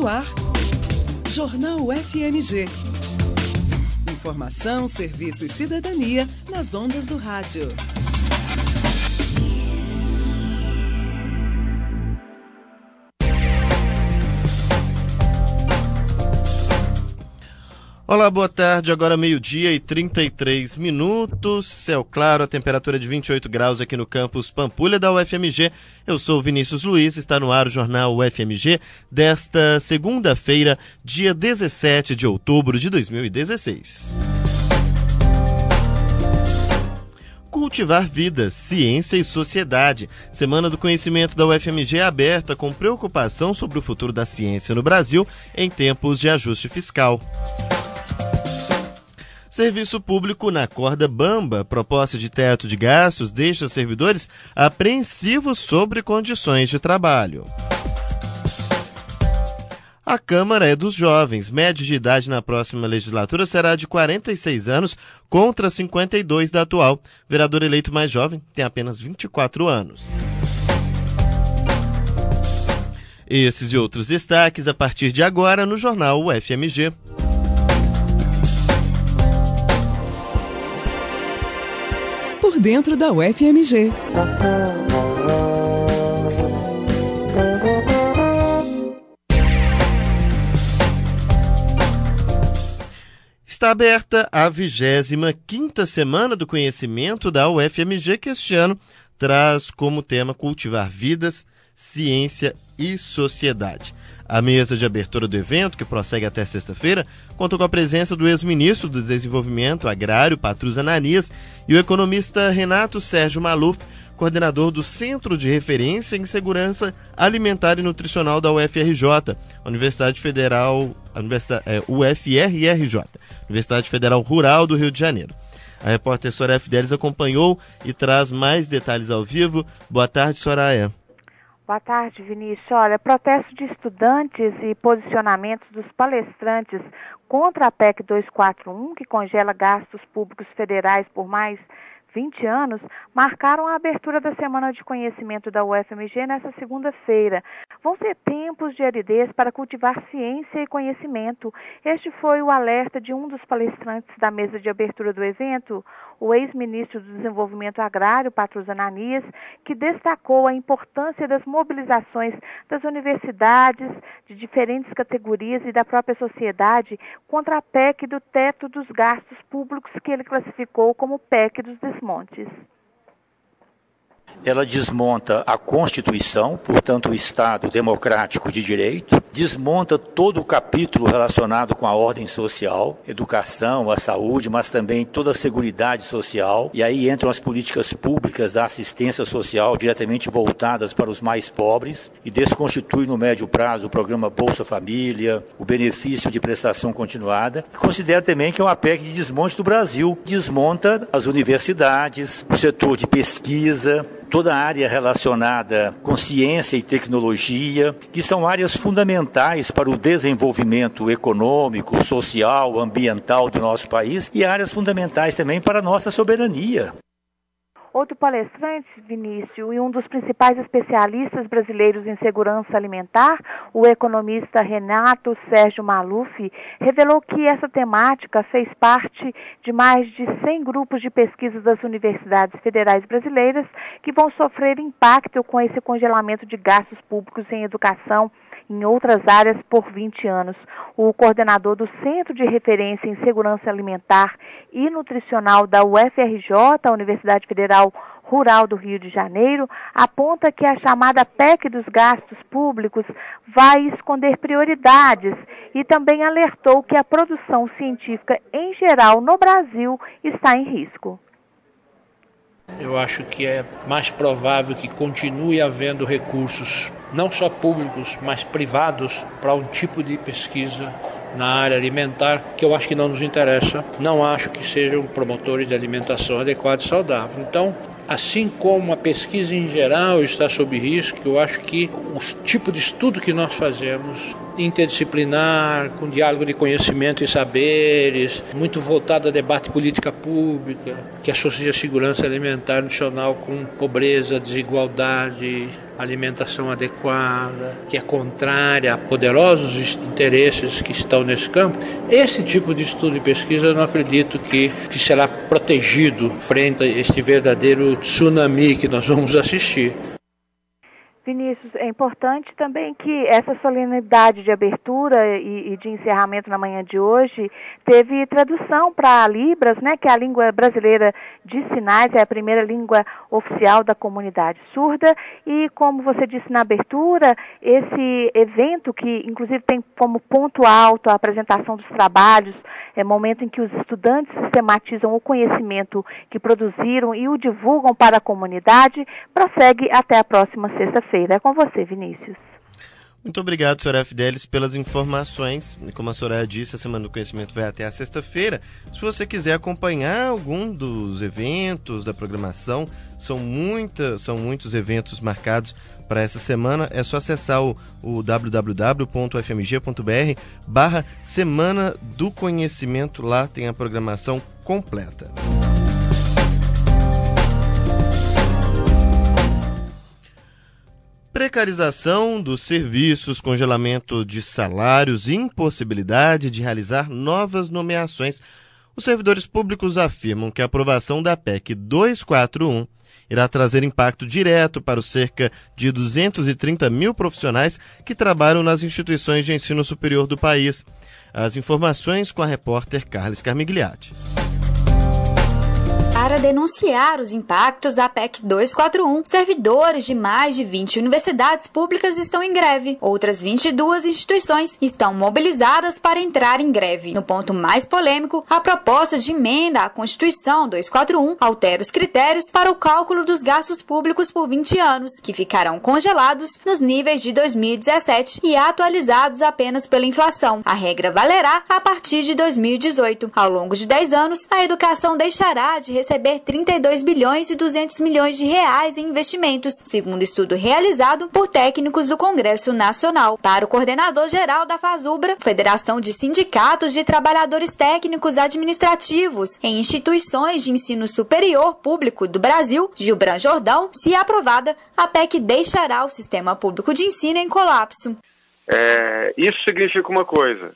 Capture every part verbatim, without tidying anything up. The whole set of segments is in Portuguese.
no ar, Jornal F M G. Informação, serviço e cidadania nas ondas do rádio. Olá, boa tarde. Agora meio-dia e trinta e três minutos. Céu claro, a temperatura é de vinte e oito graus aqui no campus Pampulha da U F M G. Eu sou o Vinícius Luiz, está no ar o Jornal U F M G desta segunda-feira, dia dezessete de outubro de dois mil e dezesseis. Cultivar vidas, ciência e sociedade. Semana do Conhecimento da U F M G é aberta com preocupação sobre o futuro da ciência no Brasil em tempos de ajuste fiscal. Serviço público na corda bamba. Proposta de teto de gastos deixa servidores apreensivos sobre condições de trabalho. A Câmara é dos jovens. Média de idade na próxima legislatura será de quarenta e seis anos contra cinquenta e dois da atual. Vereador eleito mais jovem tem apenas vinte e quatro anos. Esses e outros destaques a partir de agora no Jornal U F M G. Por dentro da U F M G. Está aberta a vigésima quinta Semana do Conhecimento da U F M G, que este ano traz como tema cultivar vidas, ciência e sociedade. A mesa de abertura do evento, que prossegue até sexta-feira, contou com a presença do ex-ministro do Desenvolvimento Agrário, Patrus Ananias, e o economista Renato Sérgio Maluf, coordenador do Centro de Referência em Segurança Alimentar e Nutricional da U F R J, Universidade Federal, Universidade, é, U F R R J, Universidade Federal Rural do Rio de Janeiro. A repórter Soraya Fidelis acompanhou e traz mais detalhes ao vivo. Boa tarde, Soraya. Boa tarde, Vinícius. Olha, protesto de estudantes e posicionamentos dos palestrantes contra a P E C duzentos e quarenta e um, que congela gastos públicos federais por mais vinte anos, marcaram a abertura da Semana de Conhecimento da U F M G nesta segunda-feira. Vão ser tempos de aridez para cultivar ciência e conhecimento. Este foi o alerta de um dos palestrantes da mesa de abertura do evento, o ex-ministro do Desenvolvimento Agrário, Patrus Ananias, que destacou a importância das mobilizações das universidades, de diferentes categorias e da própria sociedade contra a P E C do teto dos gastos públicos, que ele classificou como P E C dos desmontes. Ela desmonta a Constituição, portanto o Estado democrático de direito, desmonta todo o capítulo relacionado com a ordem social, educação, a saúde, mas também toda a seguridade social, e aí entram as políticas públicas da assistência social diretamente voltadas para os mais pobres, e desconstitui no médio prazo o programa Bolsa Família, o benefício de prestação continuada, e considera também que é uma P E C de desmonte do Brasil, desmonta as universidades, o setor de pesquisa, toda a área relacionada com ciência e tecnologia, que são áreas fundamentais para o desenvolvimento econômico, social, ambiental do nosso país e áreas fundamentais também para a nossa soberania. Outro palestrante, Vinícius, e um dos principais especialistas brasileiros em segurança alimentar, o economista Renato Sérgio Maluf, revelou que essa temática fez parte de mais de cem grupos de pesquisa das universidades federais brasileiras que vão sofrer impacto com esse congelamento de gastos públicos em educação em outras áreas por vinte anos. O coordenador do Centro de Referência em Segurança Alimentar e Nutricional da U F R J, a Universidade Federal Rural do Rio de Janeiro, aponta que a chamada P E C dos gastos públicos vai esconder prioridades e também alertou que a produção científica em geral no Brasil está em risco. Eu acho que é mais provável que continue havendo recursos, não só públicos, mas privados, para um tipo de pesquisa na área alimentar, que eu acho que não nos interessa. Não acho que sejam promotores de alimentação adequada e saudável. Então, assim como a pesquisa em geral está sob risco, eu acho que o tipo de estudo que nós fazemos interdisciplinar, com diálogo de conhecimento e saberes, muito voltado a debate política pública, que associa segurança alimentar nutricional com pobreza, desigualdade, alimentação adequada, que é contrária a poderosos interesses que estão nesse campo. Esse tipo de estudo e pesquisa eu não acredito que, que será protegido frente a este verdadeiro tsunami que nós vamos assistir. Vinícius, é importante também que essa solenidade de abertura e, e de encerramento na manhã de hoje teve tradução para Libras, né, que é a língua brasileira de sinais, é a primeira língua oficial da comunidade surda, e como você disse na abertura, esse evento que inclusive tem como ponto alto a apresentação dos trabalhos, é momento em que os estudantes sistematizam o conhecimento que produziram e o divulgam para a comunidade, prossegue até a próxima sexta-feira. É com você, Vinícius. Muito obrigado, senhora Fidelis, pelas informações. Como a senhora disse, a Semana do Conhecimento vai até a sexta-feira. Se você quiser acompanhar algum dos eventos da programação, são, muita, são muitos eventos marcados para essa semana. É só acessar o, o w w w ponto f m g ponto b r barra Semana do Conhecimento. Lá tem a programação completa. Precarização dos serviços, congelamento de salários e impossibilidade de realizar novas nomeações. Os servidores públicos afirmam que a aprovação da P E C duzentos e quarenta e um irá trazer impacto direto para os cerca de duzentos e trinta mil profissionais que trabalham nas instituições de ensino superior do país. As informações com a repórter Carla Scarmigliati. Para denunciar os impactos da P E C duzentos e quarenta e um, servidores de mais de vinte universidades públicas estão em greve. Outras vinte e duas instituições estão mobilizadas para entrar em greve. No ponto mais polêmico, a proposta de emenda à Constituição duzentos e quarenta e um altera os critérios para o cálculo dos gastos públicos por vinte anos, que ficarão congelados nos níveis de dois mil e dezessete e atualizados apenas pela inflação. A regra valerá a partir de dois mil e dezoito. Ao longo de dez anos, a educação deixará de receber trinta e dois bilhões e duzentos milhões de reais em investimentos, segundo estudo realizado por técnicos do Congresso Nacional. Para o coordenador-geral da FASUBRA, Federação de Sindicatos de Trabalhadores Técnicos Administrativos em Instituições de Ensino Superior Público do Brasil, Gilbran Jordão, se aprovada, a P E C deixará o sistema público de ensino em colapso. É, isso significa uma coisa,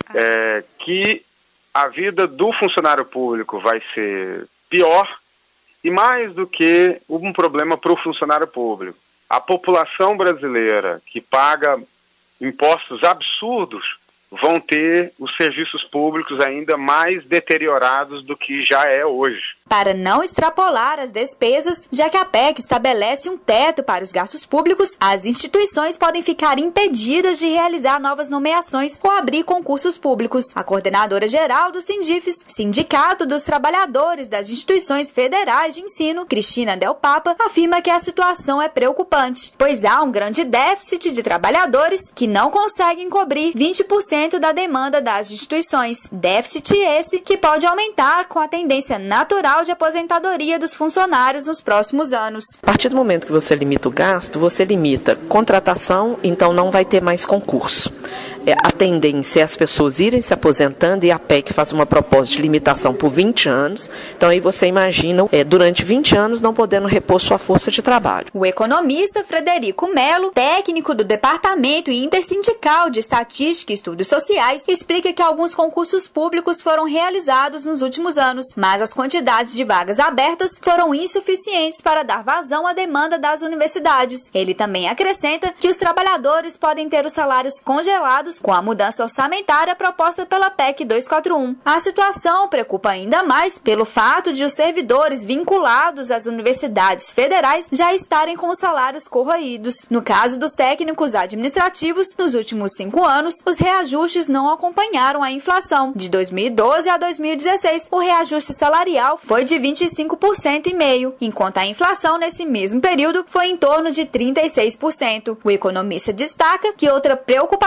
é, que a vida do funcionário público vai ser pior, e mais do que um problema para o funcionário público. A população brasileira que paga impostos absurdos vão ter os serviços públicos ainda mais deteriorados do que já é hoje. Para não extrapolar as despesas, já que a P E C estabelece um teto para os gastos públicos, as instituições podem ficar impedidas de realizar novas nomeações ou abrir concursos públicos. A coordenadora-geral do Sindifes, Sindicato dos Trabalhadores das Instituições Federais de Ensino, Cristina Del Papa, afirma que a situação é preocupante, pois há um grande déficit de trabalhadores que não conseguem cobrir vinte por cento da demanda das instituições. Déficit esse que pode aumentar com a tendência natural de aposentadoria dos funcionários nos próximos anos. A partir do momento que você limita o gasto, você limita contratação, então não vai ter mais concurso. É, a tendência é as pessoas irem se aposentando e a P E C faz uma proposta de limitação por vinte anos. Então aí você imagina, é, durante vinte anos não podendo repor sua força de trabalho. O economista Frederico Melo, técnico do Departamento Intersindical de Estatística e Estudos Sociais, explica que alguns concursos públicos foram realizados nos últimos anos, mas as quantidades de vagas abertas foram insuficientes para dar vazão à demanda das universidades. Ele também acrescenta que os trabalhadores podem ter os salários congelados com a mudança orçamentária proposta pela P E C duzentos e quarenta e um. A situação preocupa ainda mais pelo fato de os servidores vinculados às universidades federais já estarem com os salários corroídos. No caso dos técnicos administrativos, nos últimos cinco anos, os reajustes não acompanharam a inflação. De dois mil e doze a dois mil e dezesseis, o reajuste salarial foi de vinte e cinco por cento e meio, enquanto a inflação nesse mesmo período foi em torno de trinta e seis por cento. O economista destaca que outra preocupação é com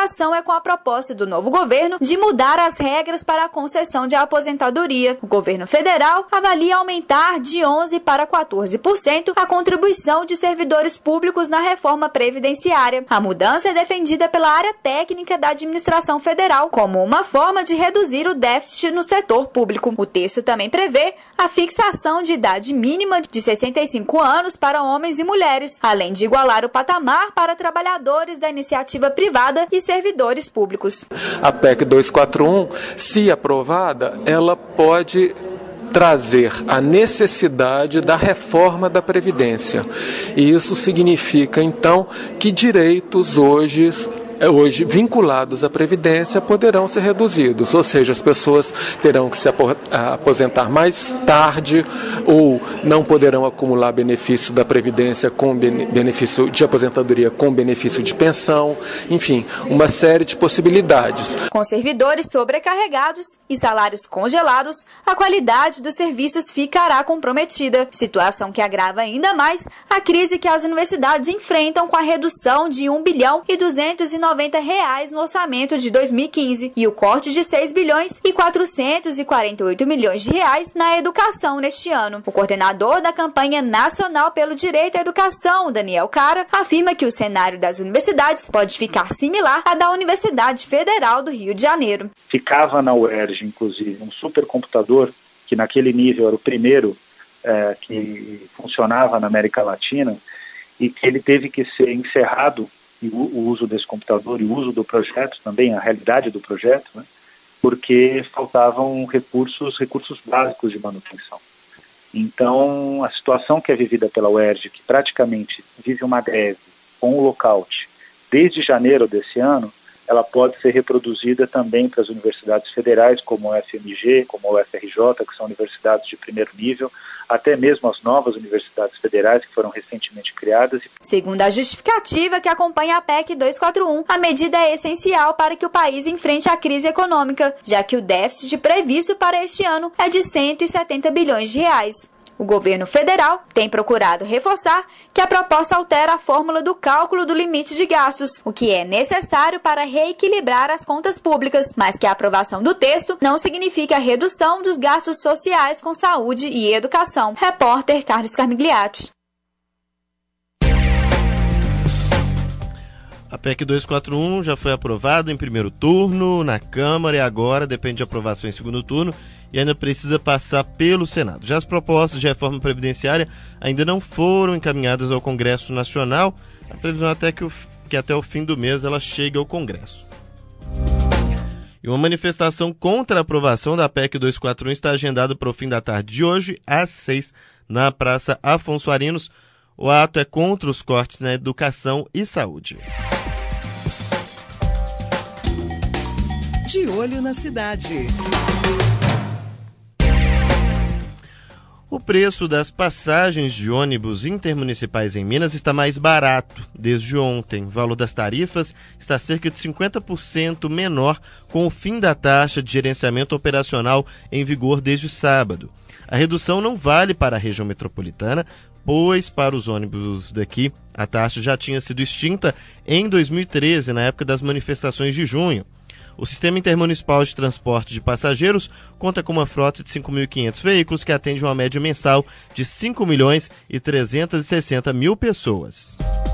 com a proposta do novo governo de mudar as regras para a concessão de aposentadoria. O governo federal avalia aumentar de onze para quatorze por cento a contribuição de servidores públicos na reforma previdenciária. A mudança é defendida pela área técnica da administração federal como uma forma de reduzir o déficit no setor público. O texto também prevê a fixação de idade mínima de sessenta e cinco anos para homens e mulheres, além de igualar o patamar para trabalhadores da iniciativa privada e servidores públicos. A P E C duzentos e quarenta e um, se aprovada, ela pode trazer a necessidade da reforma da Previdência. E isso significa, então, que direitos hoje hoje vinculados à Previdência poderão ser reduzidos, ou seja, as pessoas terão que se aposentar mais tarde ou não poderão acumular benefício da Previdência com benefício de aposentadoria com benefício de pensão, enfim, uma série de possibilidades. Com servidores sobrecarregados e salários congelados, a qualidade dos serviços ficará comprometida, situação que agrava ainda mais a crise que as universidades enfrentam com a redução de um bilhão e duzentos e noventa reais no orçamento de dois mil e quinze e o corte de seis bilhões e quatrocentos e quarenta e oito milhões de reais na educação neste ano. O coordenador da campanha nacional pelo direito à educação, Daniel Cara, afirma que o cenário das universidades pode ficar similar à da Universidade Federal do Rio de Janeiro. Ficava na U E R J, inclusive, um supercomputador que naquele nível era o primeiro é, que funcionava na América Latina e que ele teve que ser encerrado, e o, o uso desse computador e o uso do projeto também, a realidade do projeto, né, porque faltavam recursos, recursos básicos de manutenção. Então, a situação que é vivida pela U E R J, que praticamente vive uma greve com o lockout desde janeiro desse ano, ela pode ser reproduzida também para as universidades federais, como a U F M G, como a U F R J, que são universidades de primeiro nível, até mesmo as novas universidades federais que foram recentemente criadas. Segundo a justificativa que acompanha a P E C duzentos e quarenta e um, a medida é essencial para que o país enfrente a crise econômica, já que o déficit previsto para este ano é de cento e setenta bilhões de reais. O governo federal tem procurado reforçar que a proposta altera a fórmula do cálculo do limite de gastos, o que é necessário para reequilibrar as contas públicas, mas que a aprovação do texto não significa a redução dos gastos sociais com saúde e educação. Repórter Carlos Carmigliati. A P E C duzentos e quarenta e um já foi aprovada em primeiro turno na Câmara e agora depende de aprovação em segundo turno e ainda precisa passar pelo Senado. Já as propostas de reforma previdenciária ainda não foram encaminhadas ao Congresso Nacional. A previsão é até que, o, que até o fim do mês ela chegue ao Congresso. E uma manifestação contra a aprovação da P E C duzentos e quarenta e um está agendada para o fim da tarde de hoje, às seis, na Praça Afonso Arinos. O ato é contra os cortes na educação e saúde. De olho na cidade. O preço das passagens de ônibus intermunicipais em Minas está mais barato desde ontem. O valor das tarifas está cerca de cinquenta por cento menor com o fim da taxa de gerenciamento operacional em vigor desde sábado. A redução não vale para a região metropolitana, pois para os ônibus daqui a taxa já tinha sido extinta em dois mil e treze, na época das manifestações de junho. O Sistema Intermunicipal de Transporte de Passageiros conta com uma frota de cinco mil e quinhentos veículos que atende uma média mensal de cinco milhões e trezentos e sessenta mil pessoas.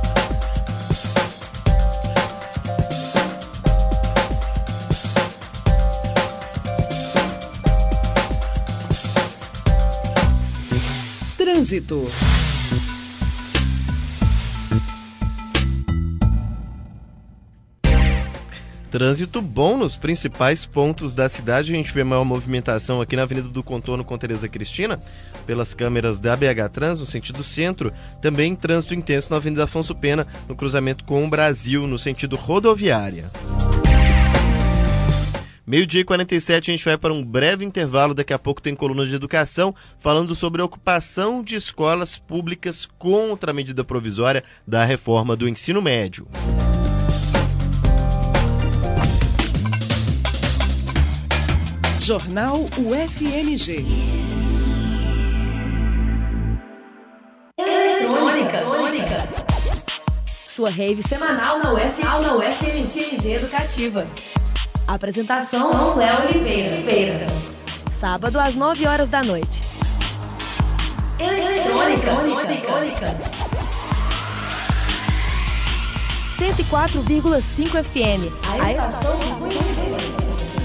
Trânsito. Trânsito bom nos principais pontos da cidade. A gente vê maior movimentação aqui na Avenida do Contorno com Tereza Cristina, pelas câmeras da B H Trans, no sentido centro. Também trânsito intenso na Avenida Afonso Pena, no cruzamento com o Brasil, no sentido rodoviária. Meio-dia e quarenta e sete, a gente vai para um breve intervalo. Daqui a pouco tem coluna de educação, falando sobre a ocupação de escolas públicas contra a medida provisória da reforma do ensino médio. Jornal U F M G. Eletrônica. Sua rave semanal na U F M G. G Educativa. Apresentação Léo Oliveira. Sábado às nove horas da noite. Eletrônica. Eletrônica. cento e quatro vírgula cinco F M. A estação do conhecimento.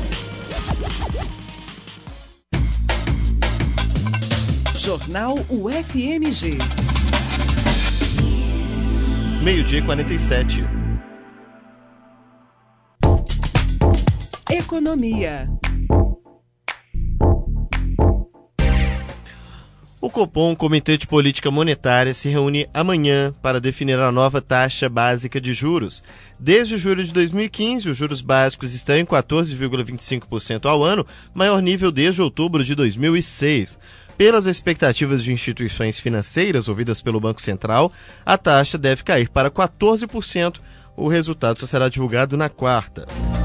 Jornal U F M G. Meio-dia e quarenta e sete. Economia. O Copom, Comitê de Política Monetária, se reúne amanhã para definir a nova taxa básica de juros. Desde julho de dois mil e quinze, os juros básicos estão em quatorze vírgula vinte e cinco por cento ao ano, maior nível desde outubro de dois mil e seis. Pelas expectativas de instituições financeiras ouvidas pelo Banco Central, a taxa deve cair para quatorze por cento. O resultado só será divulgado na quarta.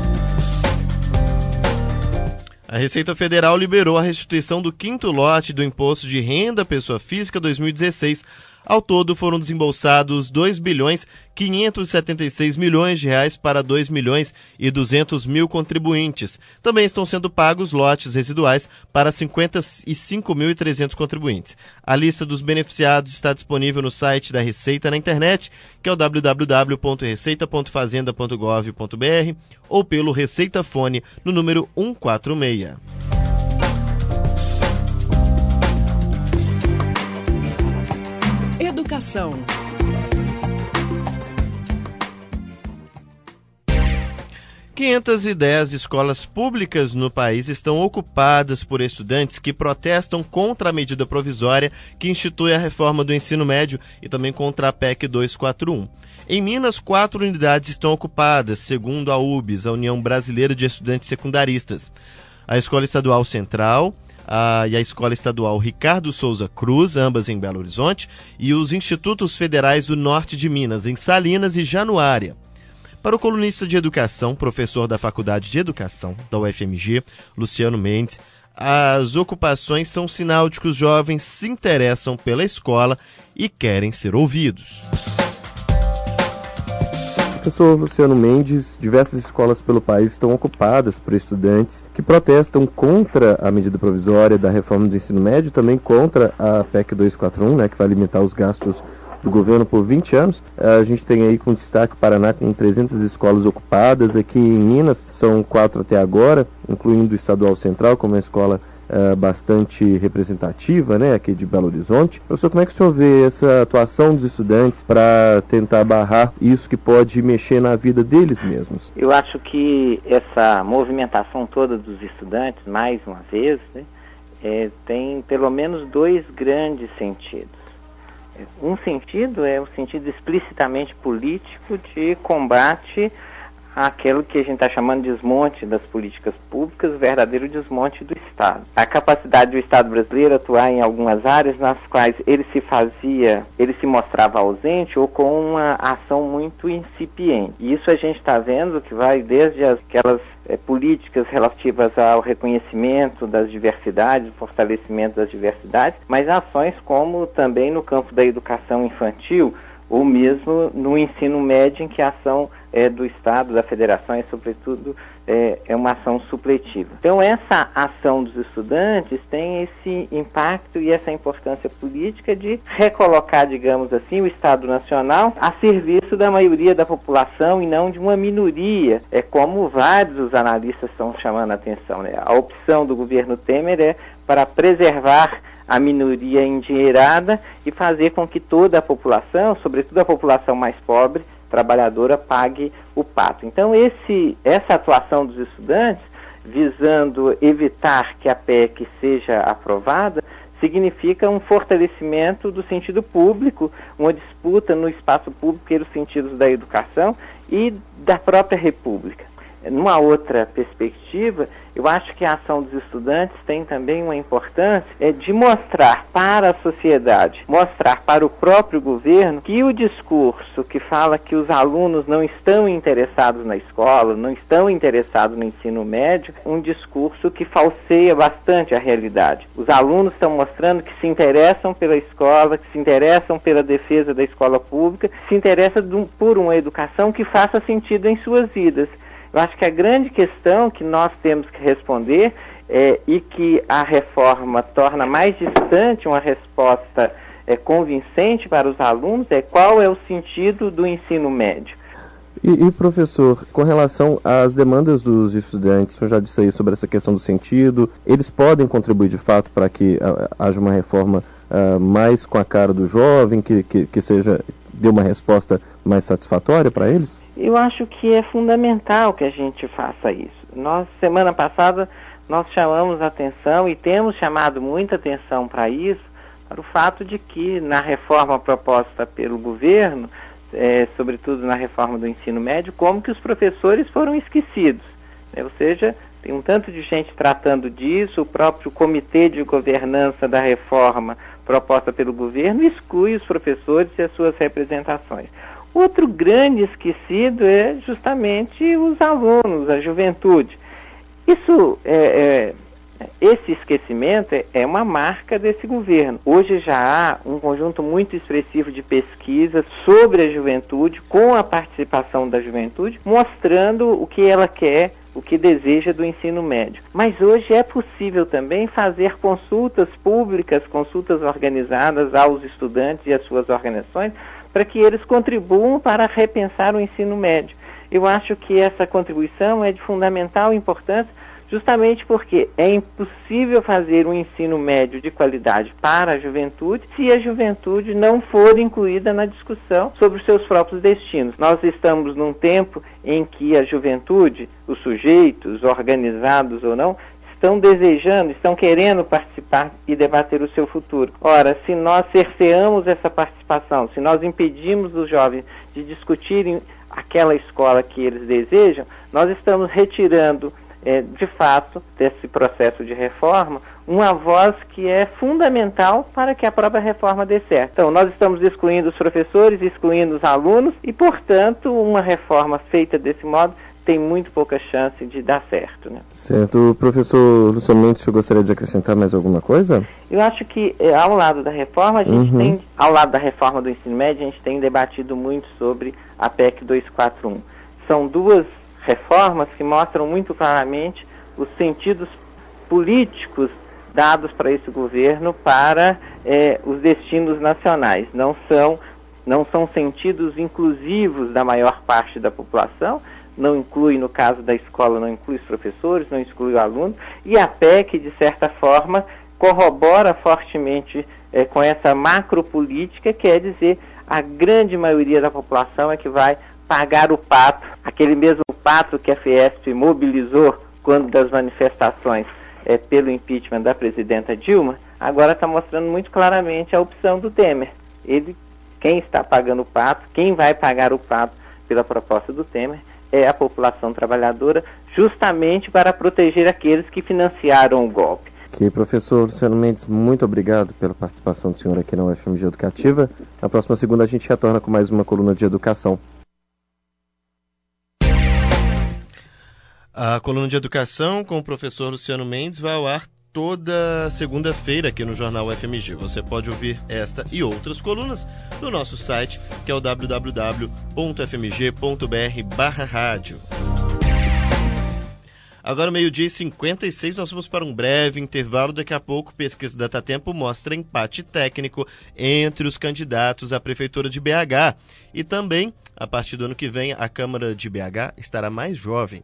A Receita Federal liberou a restituição do quinto lote do Imposto de Renda Pessoa Física dois mil e dezesseis. Ao todo, foram desembolsados dois bilhões quinhentos e setenta e seis milhões de reais para dois milhões e duzentos mil contribuintes. Também estão sendo pagos lotes residuais para cinquenta e cinco mil e trezentos contribuintes. A lista dos beneficiados está disponível no site da Receita na internet, que é o w w w ponto receita ponto fazenda ponto gov ponto b r ou pelo Receita Fone no número um quatro seis. Educação. quinhentas e dez escolas públicas no país estão ocupadas por estudantes que protestam contra a medida provisória que institui a reforma do ensino médio e também contra a P E C duzentos e quarenta e um. Em Minas, quatro unidades estão ocupadas, segundo a U B S, a União Brasileira de Estudantes Secundaristas. A Escola Estadual Central a, e a Escola Estadual Ricardo Souza Cruz, ambas em Belo Horizonte, e os Institutos Federais do Norte de Minas, em Salinas e Januária. Para o colunista de educação, professor da Faculdade de Educação da U F M G, Luciano Mendes, as ocupações são sinal de que os jovens se interessam pela escola e querem ser ouvidos. Professor Luciano Mendes, diversas escolas pelo país estão ocupadas por estudantes que protestam contra a medida provisória da reforma do ensino médio, também contra a P E C duzentos e quarenta e um, né, que vai limitar os gastos do governo por vinte anos. A gente tem aí com destaque o Paraná com trezentas escolas ocupadas, aqui em Minas são quatro até agora, incluindo o Estadual Central, como é uma escola Uh, bastante representativa, né, aqui de Belo Horizonte. Professor, como é que o senhor vê essa atuação dos estudantes para tentar barrar isso que pode mexer na vida deles mesmos? Eu acho que essa movimentação toda dos estudantes, mais uma vez, né, é, tem pelo menos dois grandes sentidos. Um sentido é o sentido explicitamente político de combate aquilo que a gente está chamando de desmonte das políticas públicas, o verdadeiro desmonte do Estado. A capacidade do Estado brasileiro atuar em algumas áreas nas quais ele se fazia, ele se mostrava ausente ou com uma ação muito incipiente. E isso a gente está vendo que vai desde aquelas é, políticas relativas ao reconhecimento das diversidades, fortalecimento das diversidades, mas ações como também no campo da educação infantil, ou mesmo no ensino médio, em que a ação é, do Estado, da Federação, e sobretudo é, é uma ação supletiva. Então essa ação dos estudantes tem esse impacto e essa importância política de recolocar, digamos assim, o Estado Nacional a serviço da maioria da população e não de uma minoria, é como vários dos analistas estão chamando a atenção, né? A opção do governo Temer é para preservar a minoria endinheirada e fazer com que toda a população, sobretudo a população mais pobre, trabalhadora, pague o pato. Então esse, essa atuação dos estudantes, visando evitar que a P E C seja aprovada, significa um fortalecimento do sentido público, uma disputa no espaço público e nos sentidos da educação e da própria República. Numa outra perspectiva, eu acho que a ação dos estudantes tem também uma importância é, de mostrar para a sociedade, mostrar para o próprio governo que o discurso que fala que os alunos não estão interessados na escola, não estão interessados no ensino médio, um discurso que falseia bastante a realidade. Os alunos estão mostrando que se interessam pela escola, que se interessam pela defesa da escola pública, que se interessam por uma educação que faça sentido em suas vidas. Eu acho que a grande questão que nós temos que responder é, e que a reforma torna mais distante uma resposta é, convincente para os alunos é qual é o sentido do ensino médio. E, e, professor, com relação às demandas dos estudantes, eu já disse aí sobre essa questão do sentido, eles podem contribuir de fato para que uh, haja uma reforma uh, mais com a cara do jovem, que, que, que seja, dê uma resposta mais satisfatória para eles? Eu acho que é fundamental que a gente faça isso. Nós, semana passada, nós chamamos a atenção e temos chamado muita atenção para isso, para o fato de que na reforma proposta pelo governo, É, sobretudo na reforma do ensino médio, como que os professores foram esquecidos, né? Ou seja, tem um tanto de gente tratando disso, o próprio comitê de governança da reforma proposta pelo governo exclui os professores e as suas representações. Outro grande esquecido é justamente os alunos, a juventude. Isso é, é Esse esquecimento é uma marca desse governo. Hoje já há um conjunto muito expressivo de pesquisas sobre a juventude, com a participação da juventude, mostrando o que ela quer, o que deseja do ensino médio. Mas hoje é possível também fazer consultas públicas, consultas organizadas aos estudantes e às suas organizações, para que eles contribuam para repensar o ensino médio. Eu acho que essa contribuição é de fundamental importância, justamente porque é impossível fazer um ensino médio de qualidade para a juventude se a juventude não for incluída na discussão sobre os seus próprios destinos. Nós estamos num tempo em que a juventude, os sujeitos, organizados ou não, estão desejando, estão querendo participar e debater o seu futuro. Ora, se nós cerceamos essa participação, se nós impedimos os jovens de discutirem aquela escola que eles desejam, nós estamos retirando É, de fato, desse processo de reforma, uma voz que é fundamental para que a própria reforma dê certo. Então, nós estamos excluindo os professores, excluindo os alunos e, portanto, uma reforma feita desse modo tem muito pouca chance de dar certo, né? Certo. Professor Luciano Mendes, você gostaria de acrescentar mais alguma coisa? Eu acho que, é, ao lado da reforma, a gente uhum. tem, ao lado da reforma do ensino médio, a gente tem debatido muito sobre a P E C duzentos e quarenta e um. São duas reformas que mostram muito claramente os sentidos políticos dados para esse governo para eh, os destinos nacionais. Não são, não são sentidos inclusivos da maior parte da população, não inclui, no caso da escola, não inclui os professores, não inclui o aluno, e a P E C, de certa forma, corrobora fortemente eh, com essa macropolítica, quer dizer, a grande maioria da população é que vai pagar o pato, aquele mesmo pato que a Fiesp mobilizou quando das manifestações é, pelo impeachment da presidenta Dilma, agora está mostrando muito claramente a opção do Temer. Ele, quem está pagando o pato, quem vai pagar o pato pela proposta do Temer é a população trabalhadora, justamente para proteger aqueles que financiaram o golpe. Ok, professor Luciano Mendes, muito obrigado pela participação do senhor aqui na U F M G Educativa. Na próxima segunda a gente retorna com mais uma coluna de educação. A coluna de educação com o professor Luciano Mendes vai ao ar toda segunda-feira aqui no Jornal U F M G. Você pode ouvir esta e outras colunas no nosso site, que é o w w w ponto f m g ponto b r barra rádio. Agora, meio-dia e cinquenta e seis, nós vamos para um breve intervalo. Daqui a pouco, pesquisa Datatempo mostra empate técnico entre os candidatos à Prefeitura de B H. E também, a partir do ano que vem, a Câmara de B H estará mais jovem.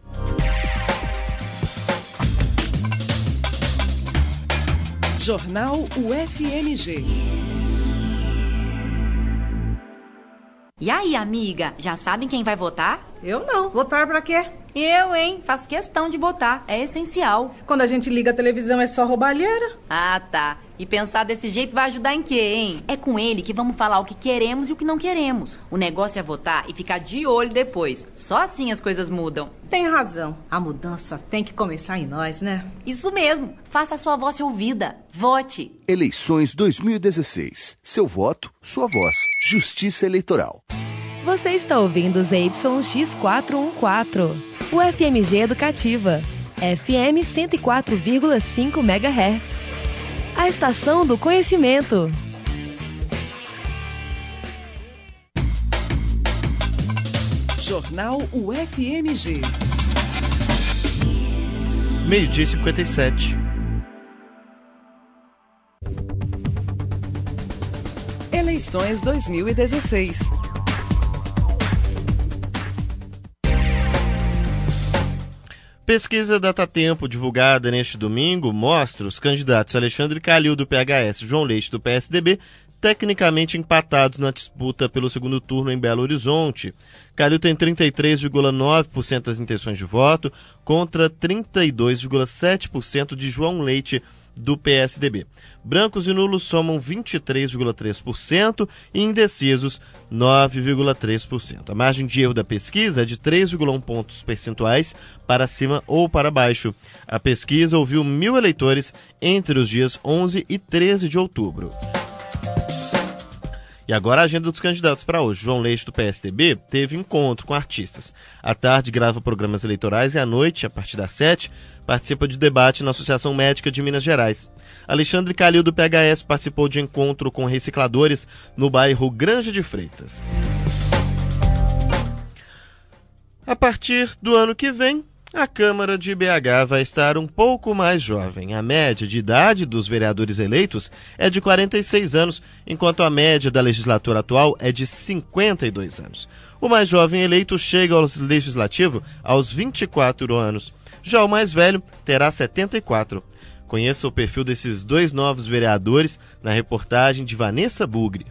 Jornal U F M G. E aí, amiga, já sabem quem vai votar? Eu não. Votar pra quê? Eu, hein? Faço questão de votar. É essencial. Quando a gente liga a televisão é só roubalheira. Ah, tá. E pensar desse jeito vai ajudar em quê, hein? É com ele que vamos falar o que queremos e o que não queremos. O negócio é votar e ficar de olho depois. Só assim as coisas mudam. Tem razão. A mudança tem que começar em nós, né? Isso mesmo. Faça a sua voz ser ouvida. Vote. Eleições dois mil e dezesseis. Seu voto, sua voz. Justiça Eleitoral. Você está ouvindo Z Y X quatrocentos e quatorze. U F M G Educativa. F M cento e quatro vírgula cinco megahertz. A estação do conhecimento. Jornal U F M G. Meio-dia e cinquenta e sete. Eleições dois mil e dezesseis. Pesquisa Datatempo, divulgada neste domingo, mostra os candidatos Alexandre Calil, do P H S, e João Leite, do P S D B, tecnicamente empatados na disputa pelo segundo turno em Belo Horizonte. Calil tem trinta e três vírgula nove por cento das intenções de voto, contra trinta e dois vírgula sete por cento de João Leite, do P S D B. Brancos e nulos somam vinte e três vírgula três por cento e indecisos nove vírgula três por cento. A margem de erro da pesquisa é de três vírgula um pontos percentuais para cima ou para baixo. A pesquisa ouviu mil eleitores entre os dias onze e treze de outubro. E agora a agenda dos candidatos para hoje. João Leite, do P S D B, teve encontro com artistas. À tarde grava programas eleitorais e à noite, a partir das sete, participa de debate na Associação Médica de Minas Gerais. Alexandre Calil, do P H S, participou de encontro com recicladores no bairro Granja de Freitas. A partir do ano que vem, a Câmara de B H vai estar um pouco mais jovem. A média de idade dos vereadores eleitos é de quarenta e seis anos, enquanto a média da legislatura atual é de cinquenta e dois anos. O mais jovem eleito chega ao legislativo aos vinte e quatro anos. Já o mais velho terá setenta e quatro. Conheça o perfil desses dois novos vereadores na reportagem de Vanessa Bugre.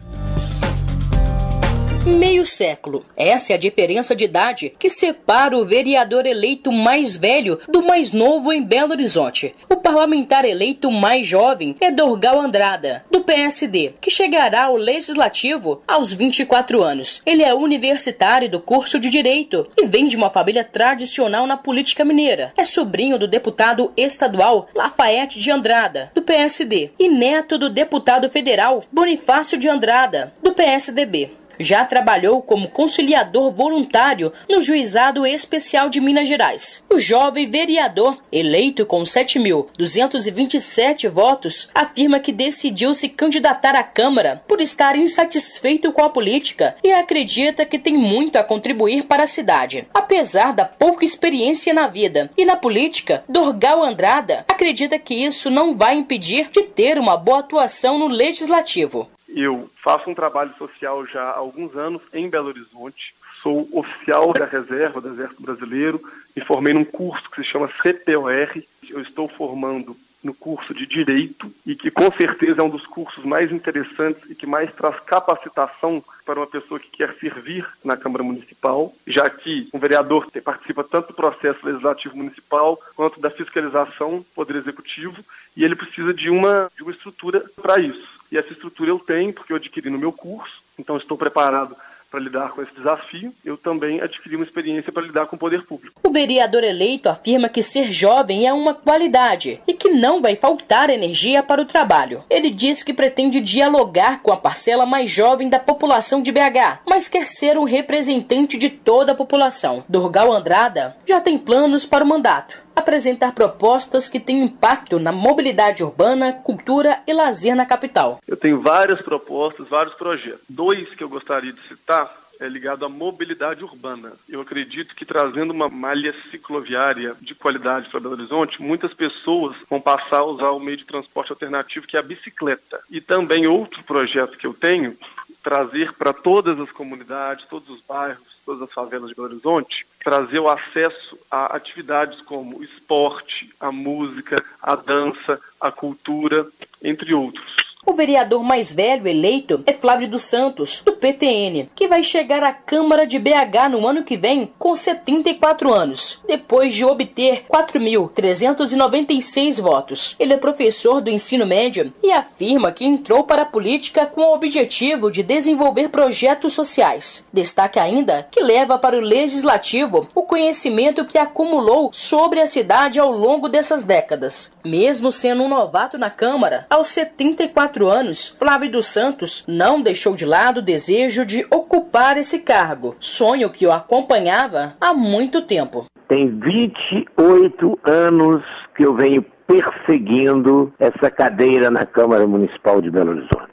Meio século. Essa é a diferença de idade que separa o vereador eleito mais velho do mais novo em Belo Horizonte. O parlamentar eleito mais jovem é Dorgal Andrada, do P S D, que chegará ao Legislativo aos vinte e quatro anos. Ele é universitário do curso de Direito e vem de uma família tradicional na política mineira. É sobrinho do deputado estadual Lafayette de Andrada, do P S D, e neto do deputado federal Bonifácio de Andrada, do P S D B. Já trabalhou como conciliador voluntário no Juizado Especial de Minas Gerais. O jovem vereador, eleito com sete mil duzentos e vinte e sete votos, afirma que decidiu se candidatar à Câmara por estar insatisfeito com a política e acredita que tem muito a contribuir para a cidade. Apesar da pouca experiência na vida e na política, Dorgal Andrada acredita que isso não vai impedir de ter uma boa atuação no Legislativo. Eu faço um trabalho social já há alguns anos em Belo Horizonte, sou oficial da reserva do Exército Brasileiro, me formei num curso que se chama C P O R, eu estou formando no curso de Direito e que com certeza é um dos cursos mais interessantes e que mais traz capacitação para uma pessoa que quer servir na Câmara Municipal, já que um vereador participa tanto do processo legislativo municipal quanto da fiscalização do Poder Executivo e ele precisa de uma, de uma estrutura para isso. E essa estrutura eu tenho, porque eu adquiri no meu curso, então estou preparado para lidar com esse desafio. Eu também adquiri uma experiência para lidar com o poder público. O vereador eleito afirma que ser jovem é uma qualidade e que não vai faltar energia para o trabalho. Ele diz que pretende dialogar com a parcela mais jovem da população de B H, mas quer ser um representante de toda a população. Dorgal Andrada já tem planos para o mandato. Apresentar propostas que têm impacto na mobilidade urbana, cultura e lazer na capital. Eu tenho várias propostas, vários projetos. Dois que eu gostaria de citar é ligado à mobilidade urbana. Eu acredito que trazendo uma malha cicloviária de qualidade para Belo Horizonte, muitas pessoas vão passar a usar o meio de transporte alternativo, que é a bicicleta. E também outro projeto que eu tenho, trazer para todas as comunidades, todos os bairros, todas as favelas de Belo Horizonte, trazer o acesso a atividades como o esporte, a música, a dança, a cultura, entre outros. O vereador mais velho eleito é Flávio dos Santos, do P T N, que vai chegar à Câmara de B H no ano que vem com setenta e quatro anos, depois de obter quatro mil trezentos e noventa e seis votos. Ele é professor do ensino médio e afirma que entrou para a política com o objetivo de desenvolver projetos sociais. Destaca ainda que leva para o Legislativo o conhecimento que acumulou sobre a cidade ao longo dessas décadas. Mesmo sendo um novato na Câmara, aos setenta e quatro anos, Flávio dos Santos não deixou de lado o desejo de ocupar esse cargo, sonho que o acompanhava há muito tempo. Tem vinte e oito anos que eu venho perseguindo essa cadeira na Câmara Municipal de Belo Horizonte.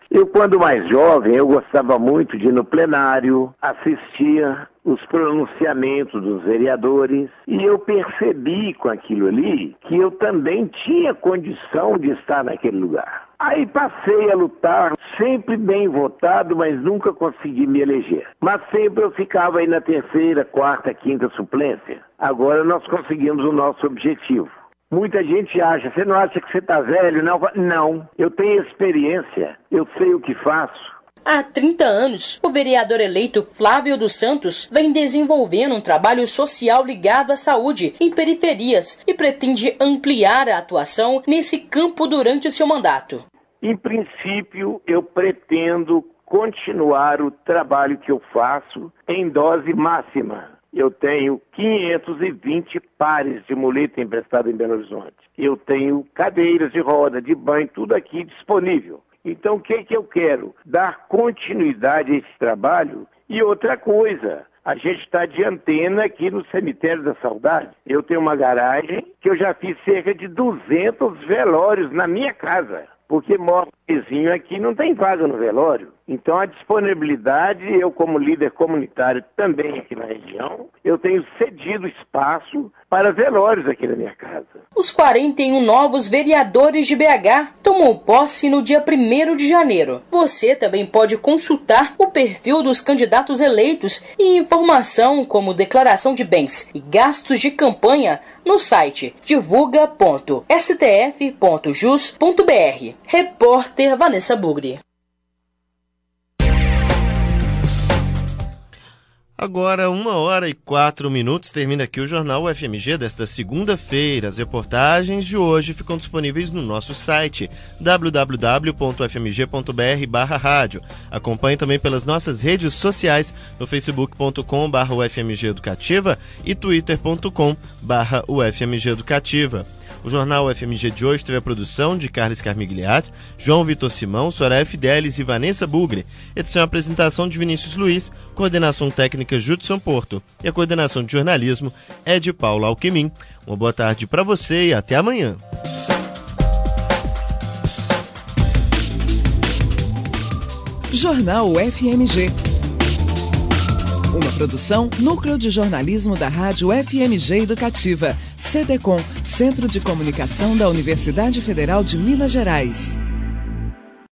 Eu, quando mais jovem, eu gostava muito de ir no plenário, assistia os pronunciamentos dos vereadores, e eu percebi com aquilo ali que eu também tinha condição de estar naquele lugar. Aí passei a lutar, sempre bem votado, mas nunca consegui me eleger. Mas sempre eu ficava aí na terceira, quarta, quinta suplência. Agora nós conseguimos o nosso objetivo. Muita gente acha, você não acha que você está velho? Não, não, eu tenho experiência, eu sei o que faço. Há trinta anos, o vereador eleito Flávio dos Santos vem desenvolvendo um trabalho social ligado à saúde em periferias e pretende ampliar a atuação nesse campo durante o seu mandato. Em princípio, eu pretendo continuar o trabalho que eu faço em dose máxima. Eu tenho quinhentos e vinte pares de muleta emprestada em Belo Horizonte. Eu tenho cadeiras de roda, de banho, tudo aqui disponível. Então, o que, que eu quero? Dar continuidade a esse trabalho. E outra coisa, a gente está de antena aqui no Cemitério da Saudade. Eu tenho uma garagem que eu já fiz cerca de duzentos velórios na minha casa. Porque mora um vizinho aqui, não tem vaga no velório. Então a disponibilidade, eu como líder comunitário também aqui na região, eu tenho cedido espaço para velórios aqui na minha casa. Os quarenta e um novos vereadores de B H tomam posse no dia primeiro de janeiro. Você também pode consultar o perfil dos candidatos eleitos e informação como declaração de bens e gastos de campanha no site divulga ponto s t f ponto jus ponto b r. Repórter Vanessa Bugri. Agora, uma hora e quatro minutos, termina aqui o Jornal U F M G desta segunda-feira. As reportagens de hoje ficam disponíveis no nosso site w w w ponto f m g ponto b r barra rádio. Acompanhe também pelas nossas redes sociais no facebook ponto com barra u f m g educativa e twitter ponto com barra u f m g educativa. O Jornal U F M G de hoje teve a produção de Carlos Carmigliato, João Vitor Simão, Soraya Fidelis e Vanessa Bugri. Edição e apresentação de Vinícius Luiz, coordenação técnica Judson Porto e a coordenação de jornalismo é de Paulo Alquimim. Uma boa tarde para você e até amanhã. Jornal U F M G. Uma produção Núcleo de Jornalismo da Rádio F M G Educativa, C D C O M, Centro de Comunicação da Universidade Federal de Minas Gerais.